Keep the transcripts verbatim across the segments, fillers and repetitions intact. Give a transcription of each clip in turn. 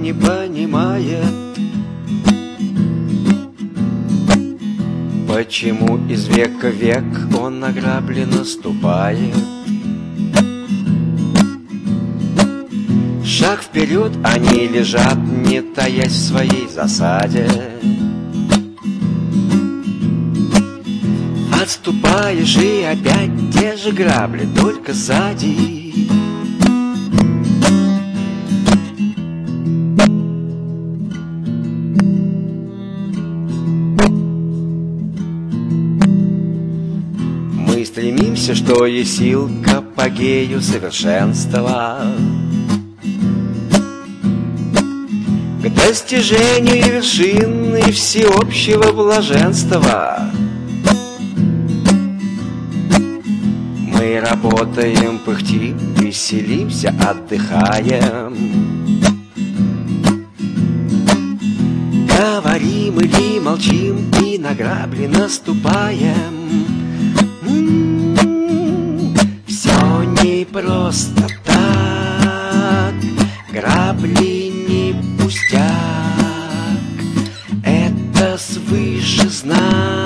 не понимает, почему из века в век он на грабли наступает. Шаг вперед, они лежат, не таясь в своей засаде. Отступаешь, и опять те же грабли, только сзади. Мы стремимся, что есть сил, к апогею совершенства, к достижению вершины всеобщего блаженства. Мы работаем, пыхтим, веселимся, отдыхаем, говорим или молчим, и на грабли наступаем. М-м-м, все не просто так, грабли не пустяк, это свыше знак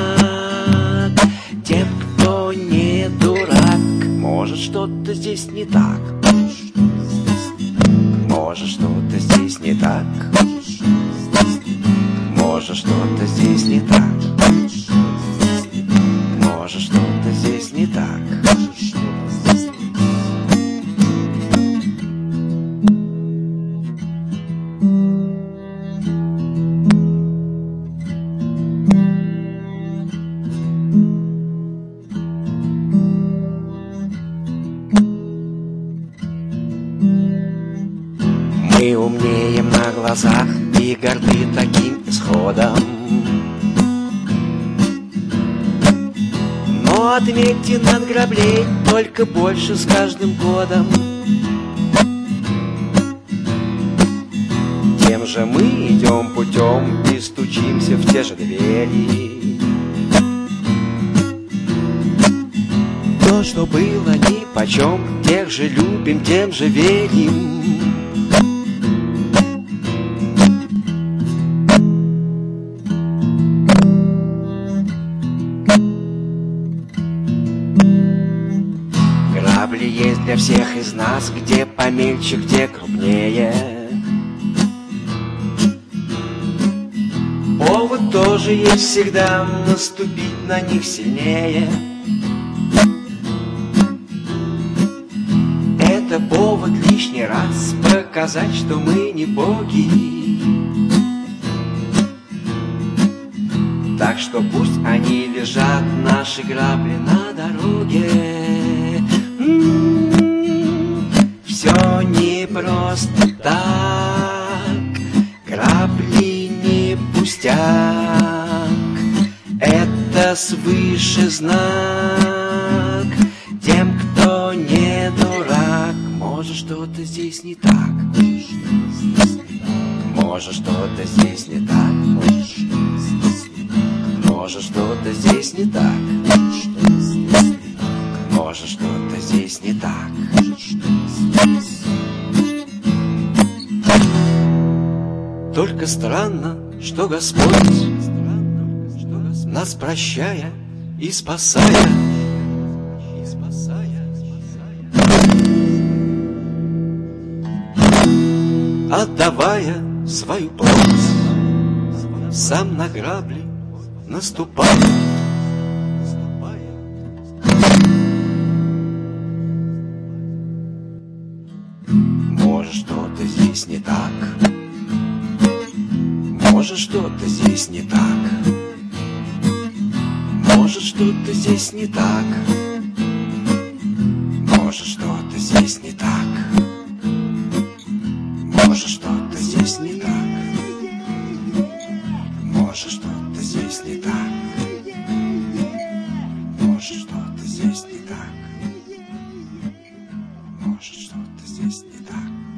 тем, кто не дурак. Может, что-то здесь не так, может, что-то здесь не так, может, что-то здесь не так, может, что-то здесь не так. Мы умнеем на глазах и горды таким исходом. Но отметьте, над граблей только больше с каждым годом. Тем же мы идем путем и стучимся в те же двери. То, что было нипочем, тех же любим, тем же верим. Грабли есть для всех из нас, где помельче, где крупнее. Повод тоже есть всегда, наступить на них сильнее. Это повод лишний раз показать, что мы не боги. Так что пусть они лежат, наши грабли, на дороге. Все не просто так, грабли не пустяк, это свыше знак тем, кто не дурак. Может, что-то здесь не так, может, что-то здесь не так, может, что-то здесь не так, может, что-то здесь не так. Только странно, что Господь, нас прощая и спасая, отдавая свою плоть, сам на грабли наступая. Может, что-то здесь не так, может, что-то здесь не так, может, что-то здесь не так, может, что-то здесь не так, может, что-то здесь не так, может, что-то здесь не так, может, что-то здесь не так, может, что-то здесь не так.